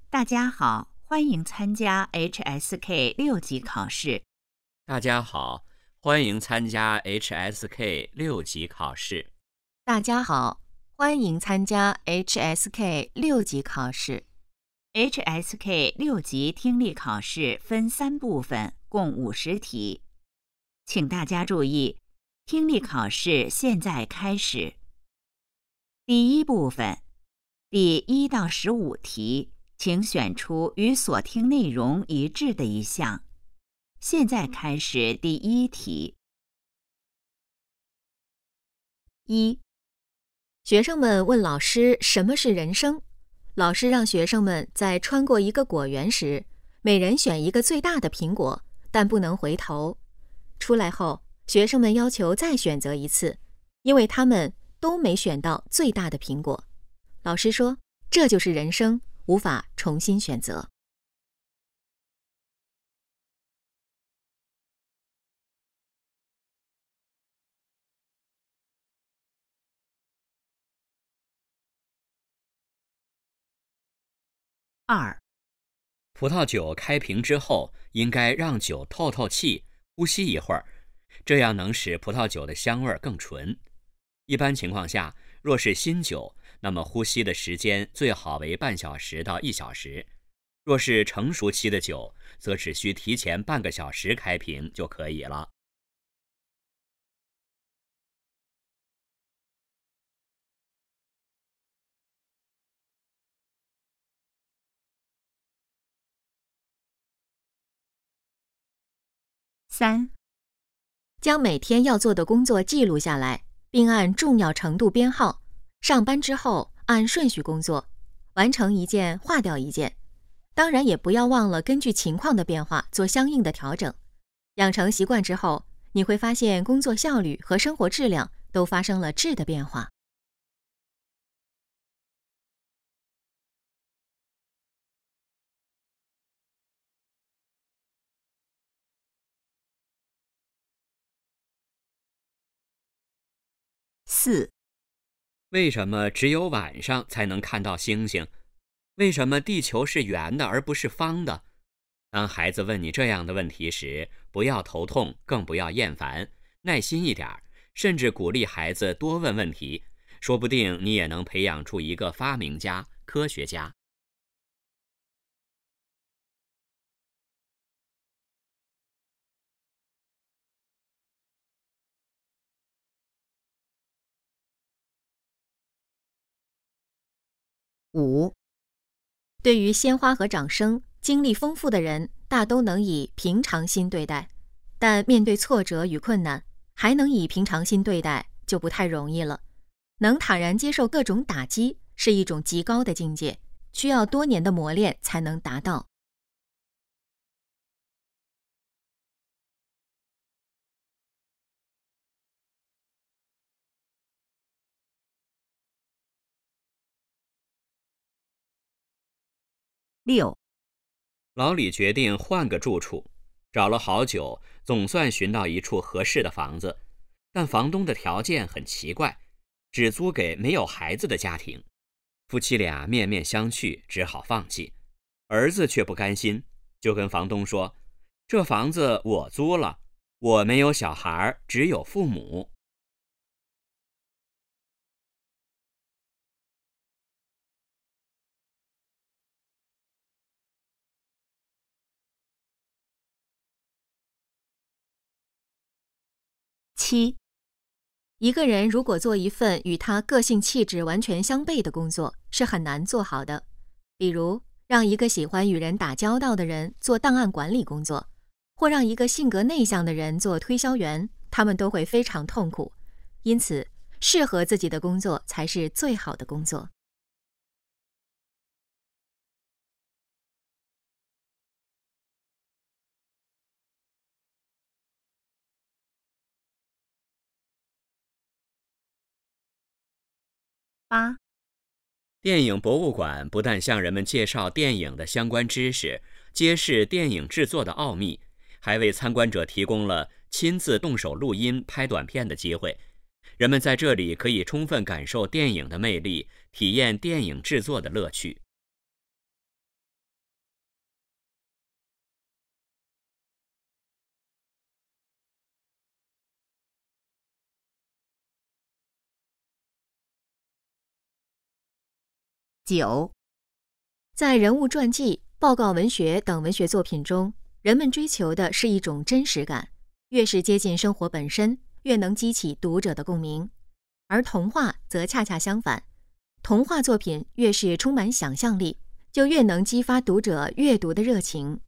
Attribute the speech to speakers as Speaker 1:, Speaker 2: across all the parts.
Speaker 1: 大家好，欢迎参加 HSK 6级考试。
Speaker 2: 大家好，欢迎参加 HSK 6级考试。
Speaker 3: 大家好，欢迎参加 HSK 6级考试。
Speaker 1: HSK 6级听力考试分3部分，共50题。请大家注意，听力考试现在开始。第一部分，第1到15题，请选出与所听内容一致的一项。现在开始第1题。
Speaker 3: 1. 学生们问老师什么是人生，老师让学生们在穿过一个果园时，每人选一个最大的苹果，但不能回头。出来后，学生们要求再选择一次，因为他们都没选到最大的苹果。老师说，这就是人生，无法重新选择。
Speaker 1: 2.
Speaker 2: 葡萄酒开瓶之后，应该让酒透透气，呼吸一会儿，这样能使葡萄酒的香味更纯。一般情况下，若是新酒，那么呼吸的时间最好为半小时到1小时；若是成熟期的酒，则只需提前半个小时开瓶就可以了。
Speaker 1: 3.
Speaker 3: 将每天要做的工作记录下来，并按重要程度编号。上班之后按顺序工作，完成一件划掉一件。当然也不要忘了根据情况的变化做相应的调整。养成习惯之后，你会发现工作效率和生活质量都发生了质的变化。
Speaker 1: 4.
Speaker 2: 为什么只有晚上才能看到星星？为什么地球是圆的而不是方的？当孩子问你这样的问题时，不要头痛，更不要厌烦，耐心一点，甚至鼓励孩子多问问题，说不定你也能培养出一个发明家、科学家。
Speaker 3: 5. 对于鲜花和掌声，经历丰富的人大都能以平常心对待，但面对挫折与困难，还能以平常心对待就不太容易了。能坦然接受各种打击是一种极高的境界，需要多年的磨练才能达到。
Speaker 1: 6.
Speaker 2: 老李决定换个住处，找了好久，总算寻到一处合适的房子，但房东的条件很奇怪，只租给没有孩子的家庭。夫妻俩面面相觑，只好放弃。儿子却不甘心，就跟房东说：“这房子我租了，我没有小孩，只有父母。”
Speaker 1: 7.
Speaker 3: 一个人如果做一份与他个性气质完全相悖的工作，是很难做好的。比如，让一个喜欢与人打交道的人做档案管理工作，或让一个性格内向的人做推销员，他们都会非常痛苦。因此，适合自己的工作才是最好的工作。
Speaker 1: 8.
Speaker 2: 电影博物馆不但向人们介绍电影的相关知识，揭示电影制作的奥秘，还为参观者提供了亲自动手录音拍短片的机会。人们在这里可以充分感受电影的魅力，体验电影制作的乐趣。
Speaker 1: 9、
Speaker 3: 在人物传记、报告文学等文学作品中，人们追求的是一种真实感，越是接近生活本身，越能激起读者的共鸣。而童话则恰恰相反，童话作品越是充满想象力，就越能激发读者阅读的热情。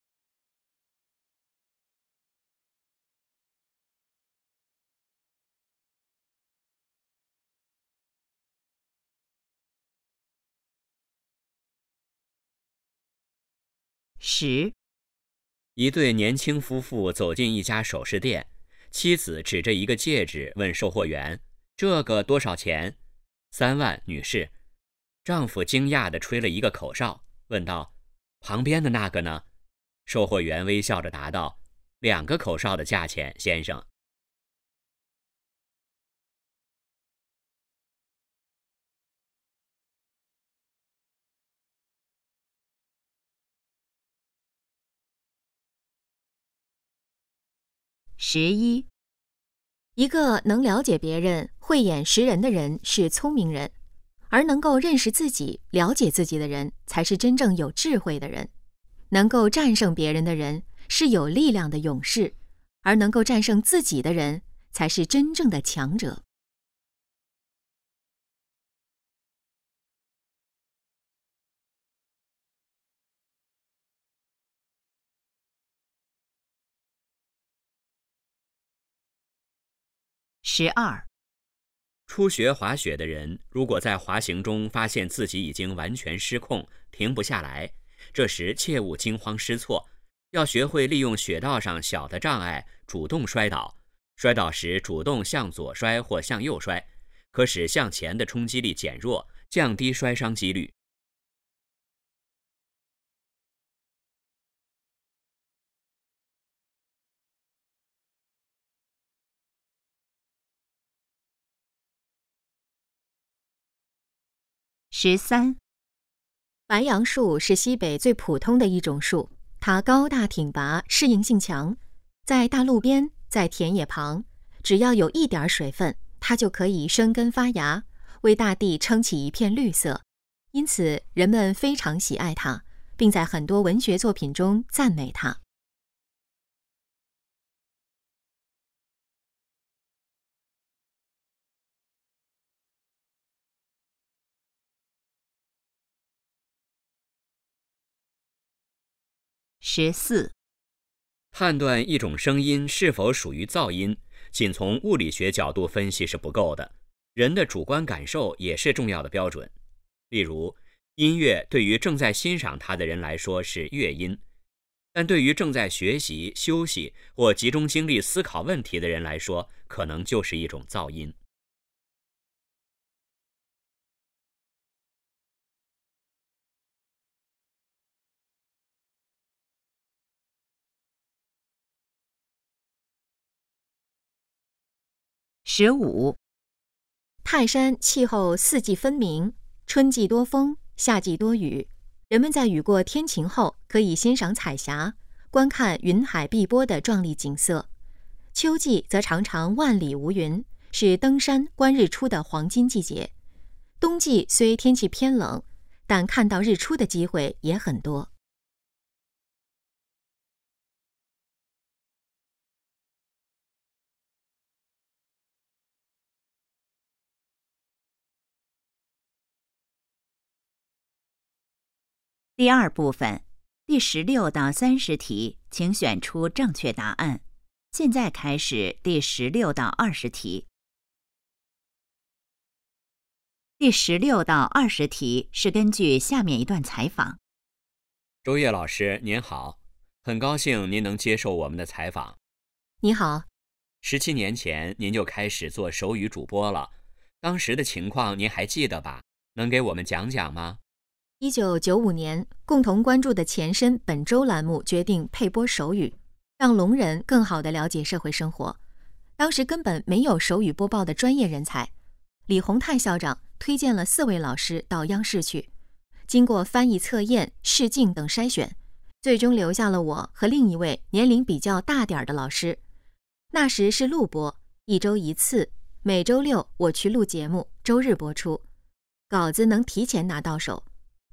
Speaker 1: 10、
Speaker 2: 一对年轻夫妇走进一家首饰店，妻子指着一个戒指问售货员：“这个多少钱？”“3万，女士。”丈夫惊讶地吹了一个口哨，问道：“旁边的那个呢？”售货员微笑着答道：“2个口哨的价钱，先生。”
Speaker 1: 11、
Speaker 3: 一个能了解别人、慧眼识人的人是聪明人，而能够认识自己、了解自己的人才是真正有智慧的人。能够战胜别人的人是有力量的勇士，而能够战胜自己的人才是真正的强者。
Speaker 1: 12、
Speaker 2: 初学滑雪的人，如果在滑行中发现自己已经完全失控，停不下来，这时切勿惊慌失措，要学会利用雪道上小的障碍主动摔倒。摔倒时主动向左摔或向右摔，可使向前的冲击力减弱，降低摔伤几率。
Speaker 1: 13、
Speaker 3: 白杨树是西北最普通的一种树，它高大挺拔，适应性强，在大路边，在田野旁，只要有一点水分，它就可以生根发芽，为大地撑起一片绿色。因此，人们非常喜爱它，并在很多文学作品中赞美它。
Speaker 1: 14、
Speaker 2: 判断一种声音是否属于噪音，仅从物理学角度分析是不够的，人的主观感受也是重要的标准。例如，音乐对于正在欣赏它的人来说是乐音，但对于正在学习、休息或集中精力思考问题的人来说，可能就是一种噪音。
Speaker 1: 15、
Speaker 3: 泰山气候四季分明，春季多风，夏季多雨。人们在雨过天晴后，可以欣赏彩霞，观看云海碧波的壮丽景色。秋季则常常万里无云，是登山观日出的黄金季节。冬季虽天气偏冷，但看到日出的机会也很多。
Speaker 1: 第二部分，第16到30题，请选出正确答案。现在开始第16到20题。第16到20题是根据下面一段采访。
Speaker 2: 周烨老师您好，很高兴您能接受我们的采访。
Speaker 3: 你好。
Speaker 2: 17年前您就开始做手语主播了，当时的情况您还记得吧？能给我们讲讲吗
Speaker 3: ？1995年，共同关注的前身本周栏目决定配播手语，让聋人更好地了解社会生活。当时根本没有手语播报的专业人才，李洪泰校长推荐了4位老师到央视去，经过翻译测验、试镜等筛选，最终留下了我和另一位年龄比较大点的老师。那时是录播，1周1次，每周6我去录节目，周日播出。稿子能提前拿到手，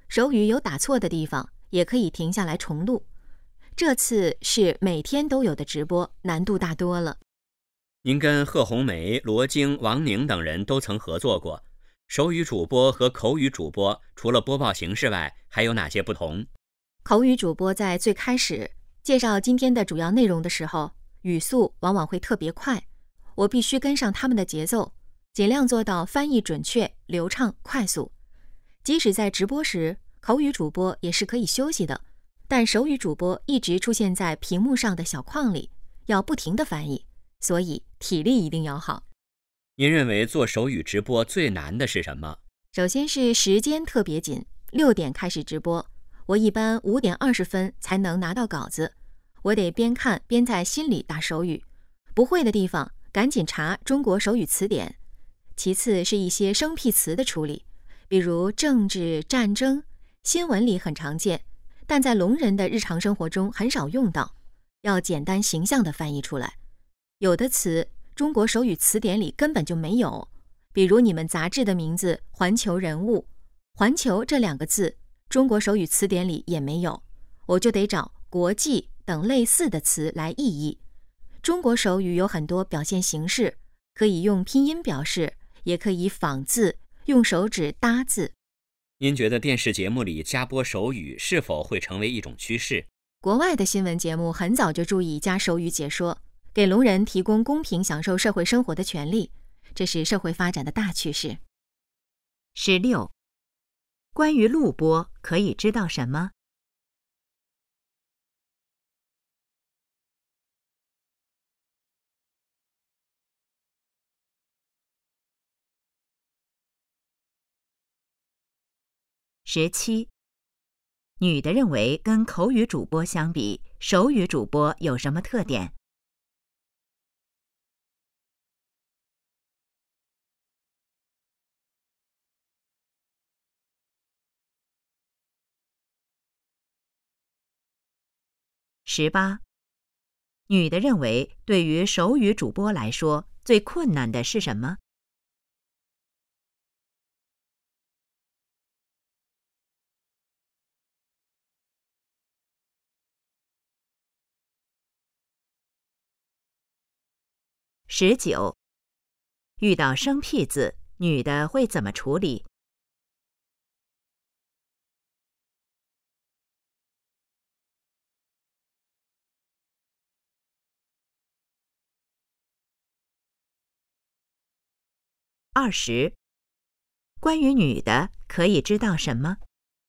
Speaker 3: 手语有打错的地方，也可以停下来重录。这次是每天都有的直播，难度大多了。
Speaker 2: 您跟贺红梅、罗京、王宁等人都曾合作过。手语主播和口语主播除了播报形式外，还有哪些不同？
Speaker 3: 口语主播在最开始介绍今天的主要内容的时候，语速往往会特别快，我必须跟上他们的节奏，尽量做到翻译准确、流畅、快速。即使在直播时，口语主播也是可以休息的，但手语主播一直出现在屏幕上的小框里，要不停地翻译，所以体力一定要好。
Speaker 2: 您认为做手语直播最难的是什么？
Speaker 3: 首先是时间特别紧，6点开始直播，我一般5点20分才能拿到稿子，我得边看边在心里打手语，不会的地方赶紧查中国手语词典。其次是一些生僻词的处理，比如政治、战争，新闻里很常见，但在聋人的日常生活中很少用到，要简单形象地翻译出来。有的词中国手语词典里根本就没有，比如你们杂志的名字《环球人物》，环球这2个字中国手语词典里也没有，我就得找国际等类似的词来意译。中国手语有很多表现形式，可以用拼音表示，也可以仿字，用手指搭字。
Speaker 2: 您觉得电视节目里加播手语是否会成为一种趋势？
Speaker 3: 国外的新闻节目很早就注意加手语解说，给聋人提供公平享受社会生活的权利，这是社会发展的大趋势。
Speaker 1: 16. 关于录播可以知道什么？17. 女的认为跟口语主播相比，手语主播有什么特点？18. 女的认为对于手语主播来说，最困难的是什么？19. 遇到生僻字，女的会怎么处理？20. 关于女的可以知道什么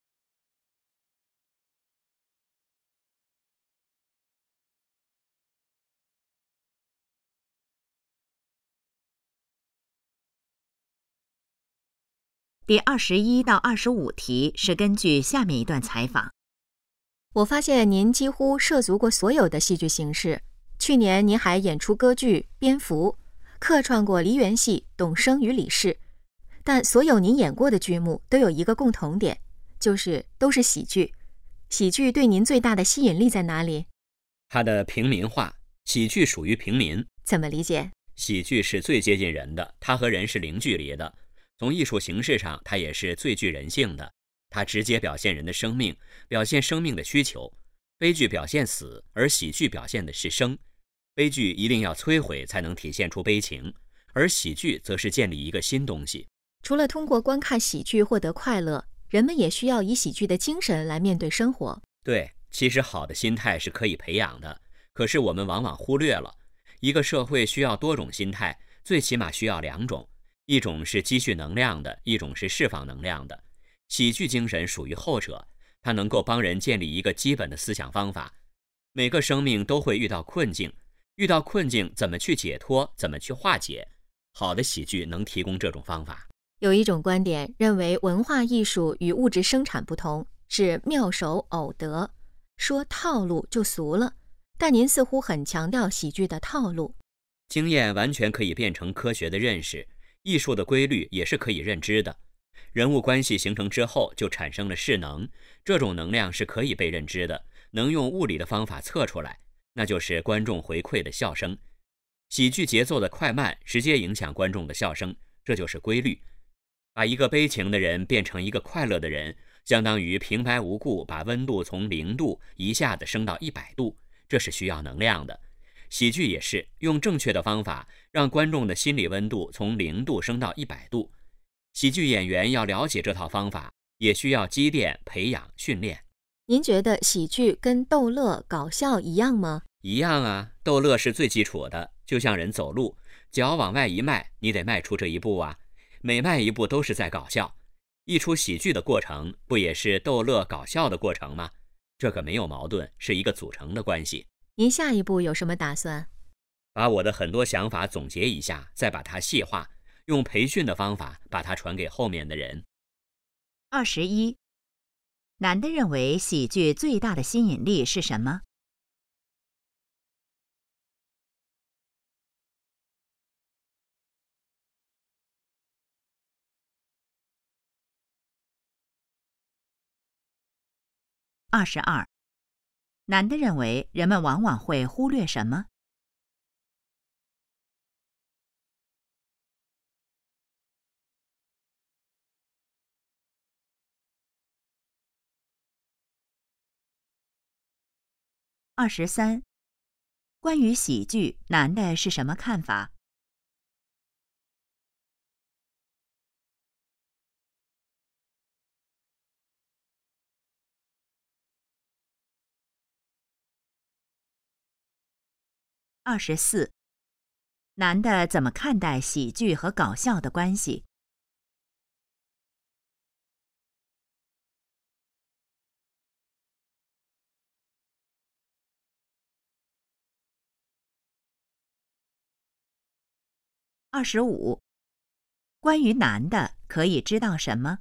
Speaker 1: 第21到25题是根据下面一段采访。
Speaker 3: 我发现您几乎涉足过所有的戏剧形式，去年您还演出歌剧《蝙蝠》，客串过梨园戏《董生与李氏》，但所有您演过的剧目都有一个共同点，就是都是喜剧。喜剧对您最大的吸引力在哪里？
Speaker 2: 它的平民化，喜剧属于平民。
Speaker 3: 怎么理解？
Speaker 2: 喜剧是最接近人的，它和人是零距离的。从艺术形式上，它也是最具人性的。它直接表现人的生命，表现生命的需求。悲剧表现死，而喜剧表现的是生。悲剧一定要摧毁才能体现出悲情，而喜剧则是建立一个新东西。
Speaker 3: 除了通过观看喜剧获得快乐，人们也需要以喜剧的精神来面对生活。
Speaker 2: 对，其实好的心态是可以培养的，可是我们往往忽略了。一个社会需要多种心态，最起码需要2种，一种是积蓄能量的，一种是释放能量的。喜剧精神属于后者，它能够帮人建立一个基本的思想方法。每个生命都会遇到困境，遇到困境怎么去解脱，怎么去化解，好的喜剧能提供这种方法。
Speaker 3: 有一种观点认为文化艺术与物质生产不同，是妙手偶得，说套路就俗了，但您似乎很强调喜剧的套路。
Speaker 2: 经验完全可以变成科学的认识，艺术的规律也是可以认知的。人物关系形成之后，就产生了势能，这种能量是可以被认知的，能用物理的方法测出来，那就是观众回馈的笑声。喜剧节奏的快慢直接影响观众的笑声，这就是规律。把一个悲情的人变成一个快乐的人， 相当于平白无故把温度从0度一下子升到100度，这是需要能量的。喜剧也是用正确的方法，让观众的心理温度从0度升到100度。喜剧演员要了解这套方法，也需要积淀、培养、训练。
Speaker 3: 您觉得喜剧跟逗乐、搞笑一样吗？
Speaker 2: 一样啊，逗乐是最基础的，就像人走路，脚往外一迈，你得迈出这一步啊，每迈一步都是在搞笑。一出喜剧的过程，不也是逗乐搞笑的过程吗？这个没有矛盾，是一个组成的关系。
Speaker 3: 您下一步有什么打算？
Speaker 2: 把我的很多想法总结一下，再把它细化，用培训的方法把它传给后面的人。
Speaker 1: 21. 男的认为喜剧最大的吸引力是什么？22. 男的认为人们往往会忽略什么？23. 关于喜剧，男的是什么看法？24. 男的怎么看待喜剧和搞笑的关系？25. 关于男的可以知道什么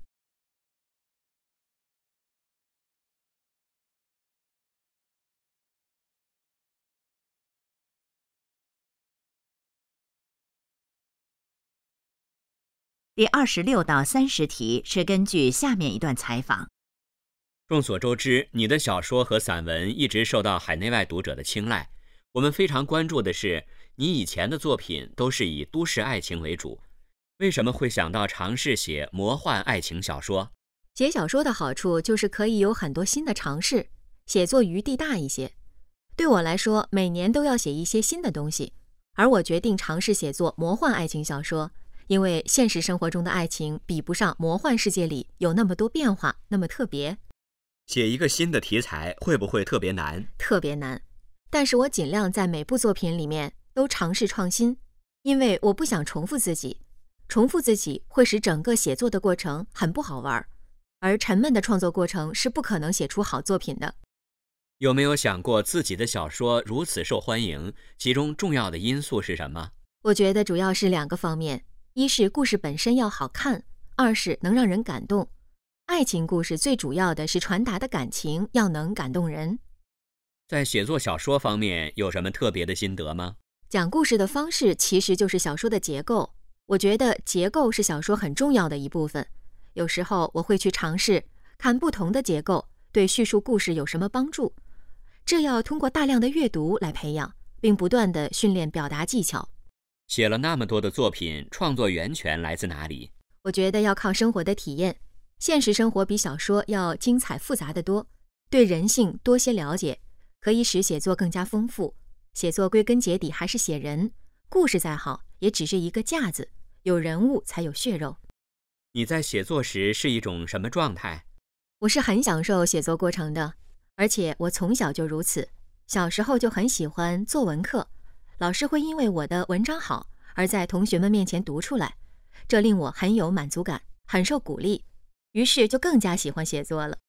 Speaker 1: 第26到30题是根据下面一段采访。
Speaker 2: 众所周知，你的小说和散文一直受到海内外读者的青睐。我们非常关注的是，你以前的作品都是以都市爱情为主，为什么会想到尝试写魔幻爱情小说？
Speaker 3: 写小说的好处就是可以有很多新的尝试，写作余地大一些。对我来说，每年都要写一些新的东西，而我决定尝试写作魔幻爱情小说，因为现实生活中的爱情比不上魔幻世界里有那么多变化，那么特别。
Speaker 2: 写一个新的题材会不会特别难？
Speaker 3: 特别难，但是我尽量在每部作品里面都尝试创新，因为我不想重复自己，重复自己会使整个写作的过程很不好玩，而沉闷的创作过程是不可能写出好作品的。
Speaker 2: 有没有想过自己的小说如此受欢迎，其中重要的因素是什么？
Speaker 3: 我觉得主要是2个方面，一是故事本身要好看，二是能让人感动。爱情故事最主要的是传达的感情要能感动人。
Speaker 2: 在写作小说方面有什么特别的心得吗？
Speaker 3: 讲故事的方式其实就是小说的结构，我觉得结构是小说很重要的一部分。有时候我会去尝试看不同的结构对叙述故事有什么帮助，这要通过大量的阅读来培养，并不断地训练表达技巧。
Speaker 2: 写了那么多的作品，创作源泉来自哪里？
Speaker 3: 我觉得要靠生活的体验，现实生活比小说要精彩复杂得多，对人性多些了解，可以使写作更加丰富。写作归根结底还是写人，故事再好也只是一个架子，有人物才有血肉。
Speaker 2: 你在写作时是一种什么状态？
Speaker 3: 我是很享受写作过程的，而且我从小就如此。小时候就很喜欢作文课，老师会因为我的文章好而在同学们面前读出来，这令我很有满足感，很受鼓励，于是就更加喜欢写作了。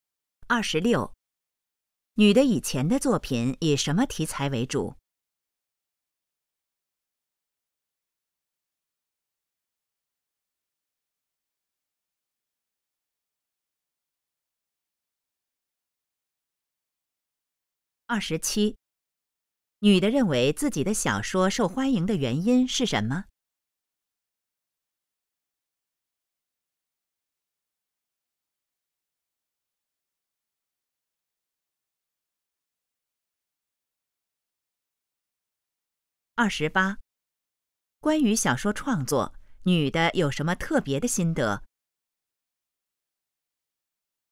Speaker 1: 26. 女的以前的作品以什么题材为主？27. 女的认为自己的小说受欢迎的原因是什么？28. 关于小说创作，女的有什么特别的心得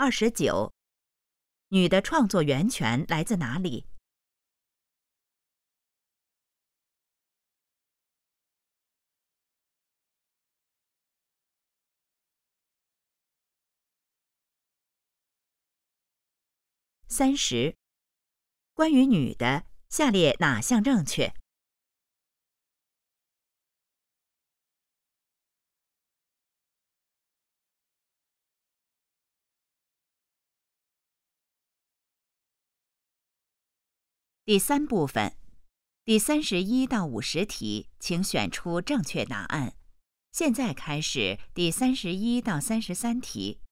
Speaker 1: 29。女的创作源泉来自哪里？30。关于女的，下列哪项正确？第3部分，第31到50题，请选出正确答案。现在开始第31到33题。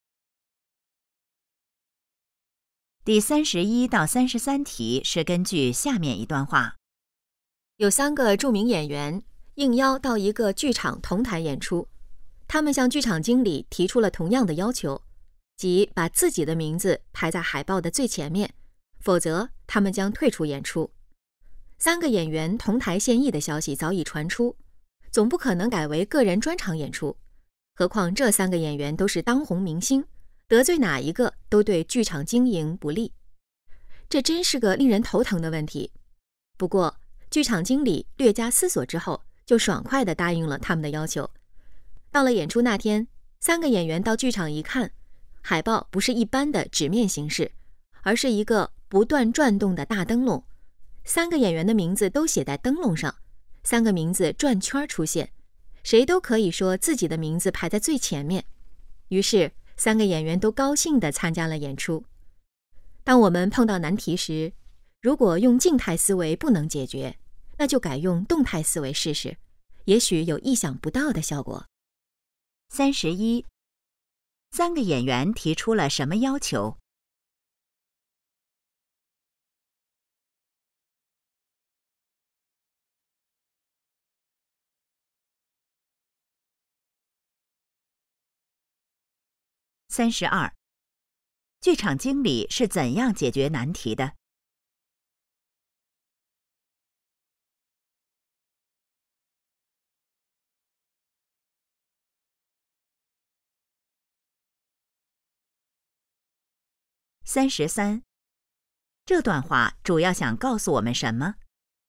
Speaker 1: 第31到33题是根据下面一段话：
Speaker 3: 有3个著名演员应邀到一个剧场同台演出，他们向剧场经理提出了同样的要求，即把自己的名字排在海报的最前面，否则他们将退出演出。3个演员同台献艺的消息早已传出，总不可能改为个人专场演出，何况这3个演员都是当红明星，得罪哪一个都对剧场经营不利。这真是个令人头疼的问题。不过剧场经理略加思索之后，就爽快地答应了他们的要求。到了演出那天，3个演员到剧场一看，海报不是一般的纸面形式，而是一个不断转动的大灯笼。3个演员的名字都写在灯笼上，3个名字转圈出现，谁都可以说自己的名字排在最前面。于是3个演员都高兴地参加了演出。当我们碰到难题时，如果用静态思维不能解决，那就改用动态思维试试，也许有意想不到的效果。
Speaker 1: 31。3个演员提出了什么要求？32。剧场经理是怎样解决难题的？33。这段话主要想告诉我们什么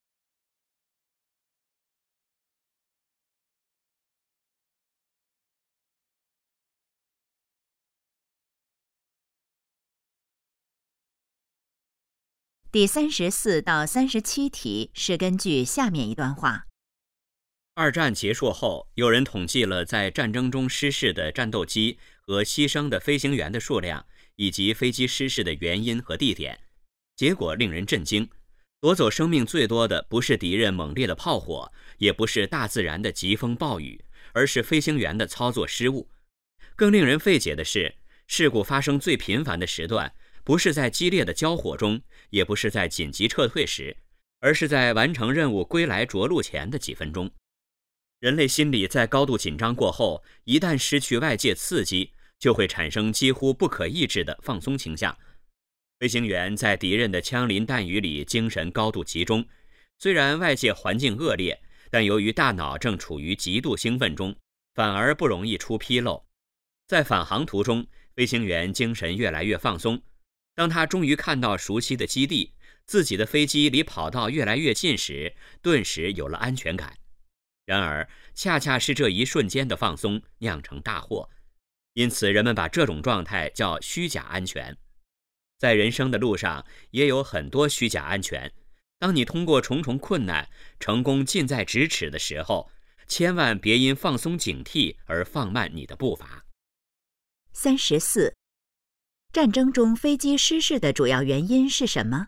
Speaker 1: 第34到37题是根据下面一段话：
Speaker 2: 二战结束后，有人统计了在战争中失事的战斗机和牺牲的飞行员的数量，以及飞机失事的原因和地点。结果令人震惊，夺走生命最多的不是敌人猛烈的炮火，也不是大自然的疾风暴雨，而是飞行员的操作失误。更令人费解的是，事故发生最频繁的时段不是在激烈的交火中，也不是在紧急撤退时，而是在完成任务归来着陆前的几分钟。人类心理在高度紧张过后，一旦失去外界刺激，就会产生几乎不可抑制的放松倾向。飞行员在敌人的枪林弹雨里精神高度集中，虽然外界环境恶劣，但由于大脑正处于极度兴奋中，反而不容易出纰漏。在返航途中，飞行员精神越来越放松。当他终于看到熟悉的基地，自己的飞机离跑道越来越近时，顿时有了安全感。然而，恰恰是这一瞬间的放松酿成大祸，因此人们把这种状态叫虚假安全。在人生的路上，也有很多虚假安全。当你通过重重困难，成功近在咫尺的时候，千万别因放松警惕而放慢你的步伐。
Speaker 1: 34。战争中飞机失事的主要原因是什么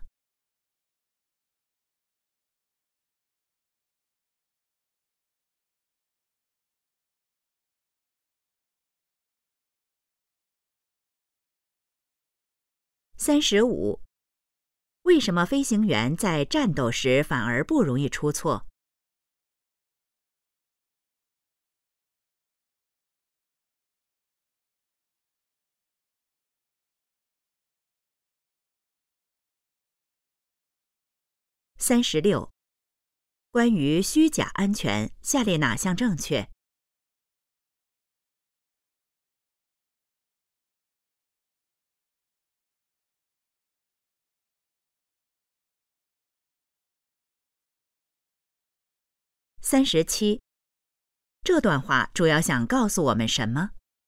Speaker 1: ？35。为什么飞行员在战斗时反而不容易出错？36。关于虚假安全，下列哪项正确 37，这段话主要想告诉我们什么？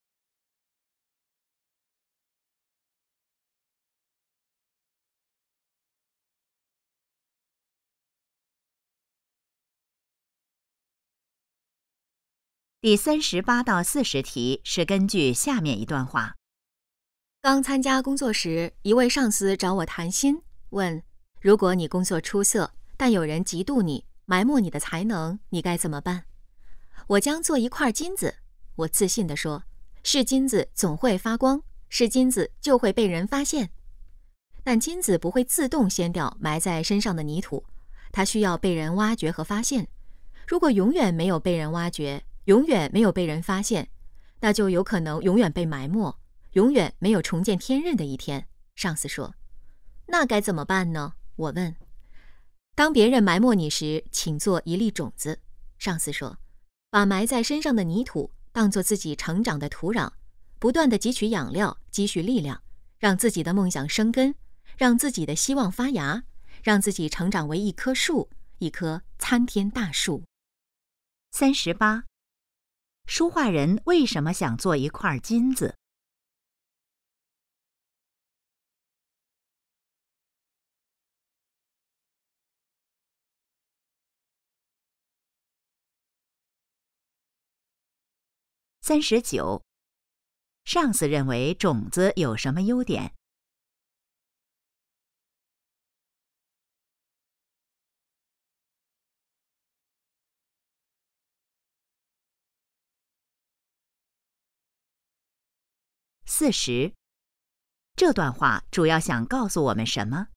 Speaker 1: 第38到40题是根据下面一段话。
Speaker 3: 刚参加工作时，一位上司找我谈心，问：如果你工作出色，但有人嫉妒你，埋没你的才能，你该怎么办？我将做一块金子，我自信地说，是金子总会发光，是金子就会被人发现。但金子不会自动掀掉埋在身上的泥土，它需要被人挖掘和发现。如果永远没有被人挖掘，永远没有被人发现，那就有可能永远被埋没，永远没有重见天日的一天。上司说。那该怎么办呢？我问。当别人埋没你时，请做一粒种子。上司说，把埋在身上的泥土当作自己成长的土壤，不断地汲取养料，积蓄力量，让自己的梦想生根，让自己的希望发芽，让自己成长为一棵树，一棵参天大树。
Speaker 1: 38，书画人为什么想做一块金子？39，上司认为种子有什么优点？40，这段话主要想告诉我们什么？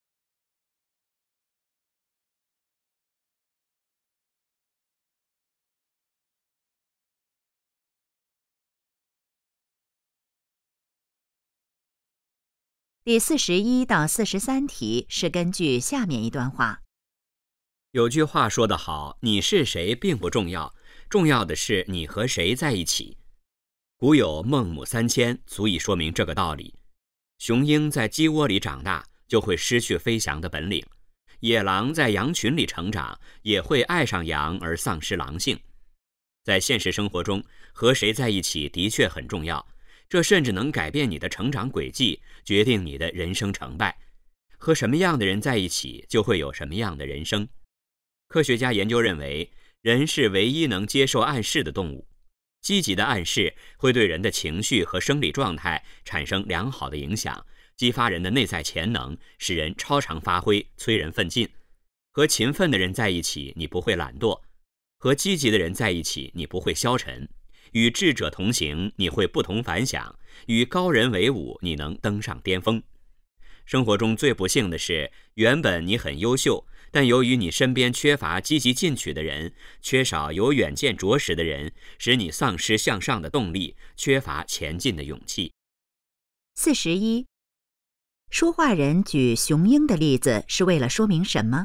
Speaker 1: 第41到43题是根据下面一段话。
Speaker 2: 有句话说得好，你是谁并不重要，重要的是你和谁在一起。古有孟母3000，足以说明这个道理。雄鹰在鸡窝里长大，就会失去飞翔的本领；野狼在羊群里成长，也会爱上羊而丧失狼性。在现实生活中，和谁在一起的确很重要，这甚至能改变你的成长轨迹，决定你的人生成败。和什么样的人在一起，就会有什么样的人生。科学家研究认为，人是唯一能接受暗示的动物。积极的暗示会对人的情绪和生理状态产生良好的影响，激发人的内在潜能，使人超常发挥，催人奋进。和勤奋的人在一起，你不会懒惰；和积极的人在一起，你不会消沉；与智者同行，你会不同凡响；与高人为伍，你能登上巅峰。生活中最不幸的是，原本你很优秀，但由于你身边缺乏积极进取的人，缺少有远见卓识的人，使你丧失向上的动力，缺乏前进的勇气。
Speaker 1: 41，书画人举雄鹰的例子是为了说明什么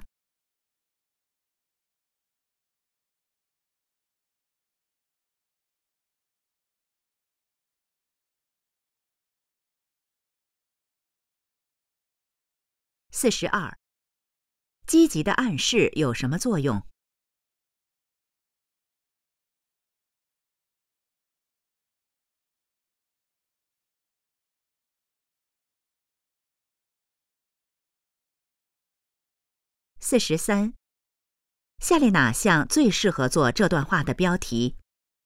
Speaker 1: ？42，积极的暗示有什么作用？43，下列哪项最适合做这段话的标题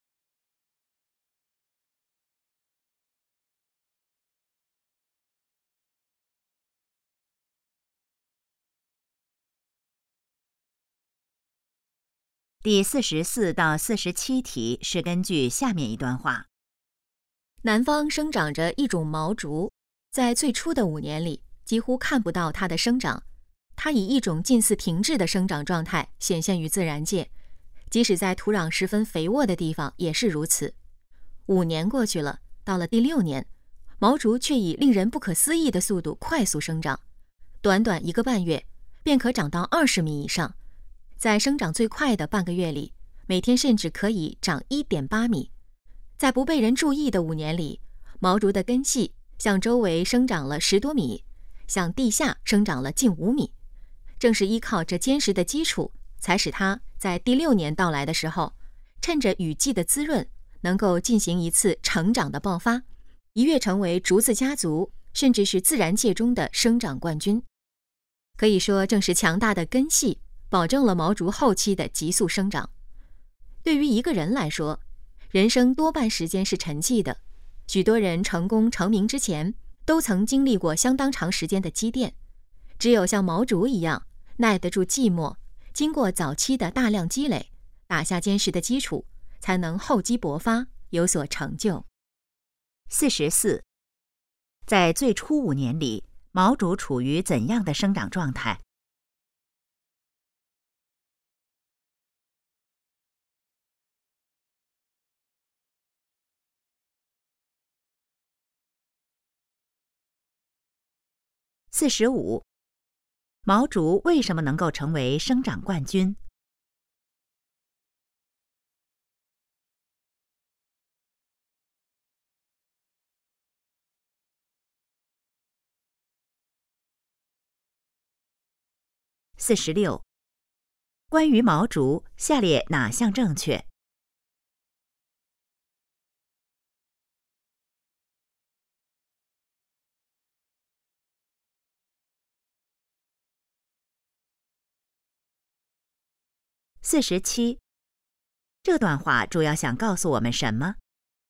Speaker 1: 第44到47题是根据下面一段话。
Speaker 3: 南方生长着一种毛竹，在最初的5年里，几乎看不到它的生长。它以一种近似停滞的生长状态显现于自然界，即使在土壤十分肥沃的地方也是如此。5年过去了，到了第6年，毛竹却以令人不可思议的速度快速生长，短短1个半月，便可长到20米以上。在生长最快的半个月里，每天甚至可以长1.8米。在不被人注意的5年里，毛竹的根系向周围生长了10多米，向地下生长了近5米。正是依靠这坚实的基础，才使它在第6年到来的时候，趁着雨季的滋润，能够进行一次成长的爆发，一跃成为竹子家族，甚至是自然界中的生长冠军。可以说，正是强大的根系保证了毛竹后期的急速生长。对于一个人来说，人生多半时间是沉寂的，许多人成功成名之前，都曾经历过相当长时间的积淀。只有像毛竹一样耐得住寂寞，经过早期的大量积累，打下坚实的基础，才能厚积薄发，有所成就。
Speaker 1: 44，在最初5年里，毛竹处于怎样的生长状态？45，毛竹为什么能够成为生长冠军？46，关于毛竹，下列哪项正确？47，这段话主要想告诉我们什么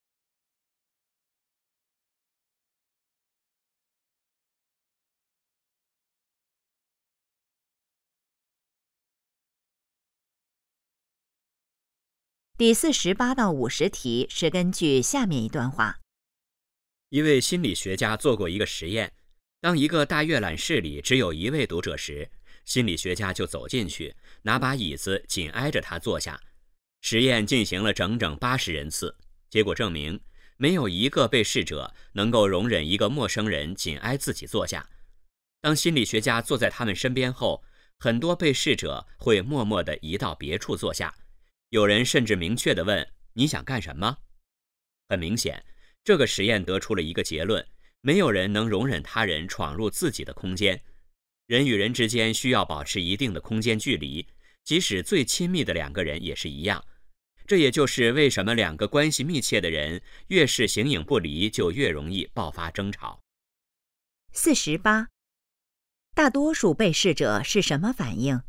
Speaker 1: 第48到50题是根据下面一段话。
Speaker 2: 一位心理学家做过一个实验，当一个大阅览室里只有1位读者时，心理学家就走进去，拿把椅子紧挨着他坐下。实验进行了整整80人次，结果证明，没有一个被试者能够容忍一个陌生人紧挨自己坐下。当心理学家坐在他们身边后，很多被试者会默默地移到别处坐下。有人甚至明确地问：“你想干什么？”很明显，这个实验得出了一个结论：没有人能容忍他人闯入自己的空间。人与人之间需要保持一定的空间距离，即使最亲密的2个人也是一样。这也就是为什么2个关系密切的人越是形影不离，就越容易爆发争吵。
Speaker 1: 48，大多数被试者是什么反应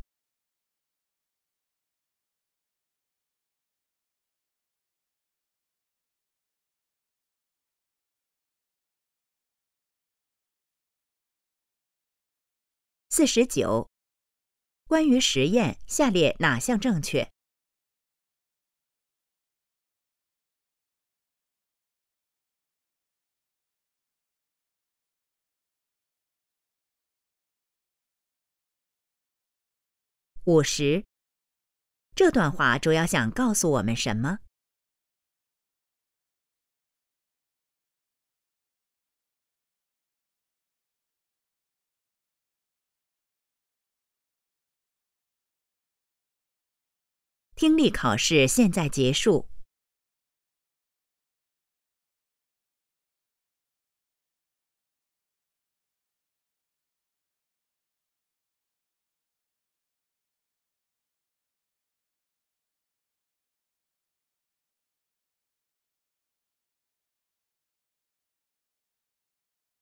Speaker 1: ？49，关于实验，下列哪项正确？50，这段话主要想告诉我们什么听力考试现在结束。